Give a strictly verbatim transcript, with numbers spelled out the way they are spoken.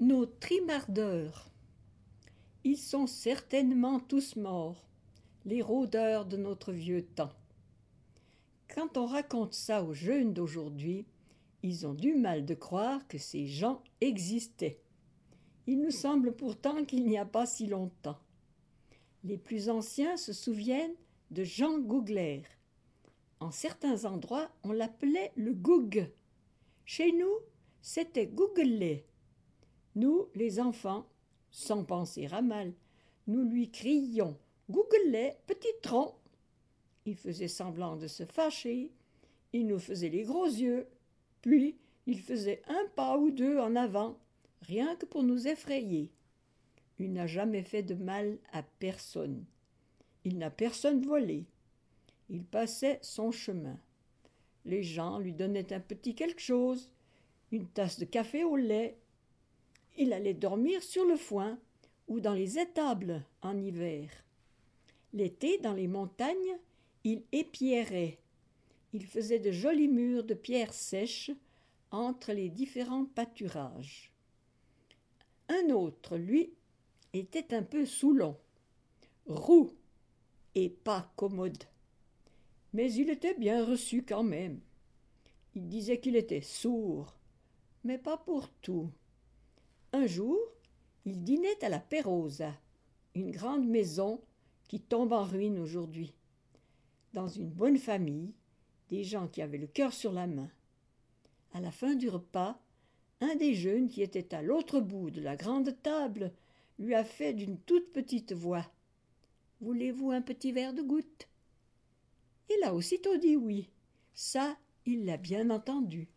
Nos trimardeurs. Ils sont certainement tous morts, les rôdeurs de notre vieux temps. Quand on raconte ça aux jeunes d'aujourd'hui, ils ont du mal de croire que ces gens existaient. Il nous semble pourtant qu'il n'y a pas si longtemps. Les plus anciens se souviennent de Jean Gougler. En certains endroits, on l'appelait le Goug. Chez nous, c'était Gouglet. Nous, les enfants, sans penser à mal, nous lui crions « Gouglet, petit tronc !» Il faisait semblant de se fâcher, il nous faisait les gros yeux, puis il faisait un pas ou deux en avant, rien que pour nous effrayer. Il n'a jamais fait de mal à personne. Il n'a personne volé. Il passait son chemin. Les gens lui donnaient un petit quelque chose, une tasse de café au lait. Il allait dormir sur le foin ou dans les étables en hiver. L'été, dans les montagnes, il épierrait. Il faisait de jolis murs de pierres sèches entre les différents pâturages. Un autre, lui, était un peu saoulon, roux et pas commode. Mais il était bien reçu quand même. Il disait qu'il était sourd, mais pas pour tout. Un jour, il dînait à la Perosa, une grande maison qui tombe en ruine aujourd'hui, dans une bonne famille, des gens qui avaient le cœur sur la main. À la fin du repas, un des jeunes qui était à l'autre bout de la grande table lui a fait d'une toute petite voix « Voulez-vous un petit verre de goutte ?» Il a aussitôt dit oui. Ça, il l'a bien entendu.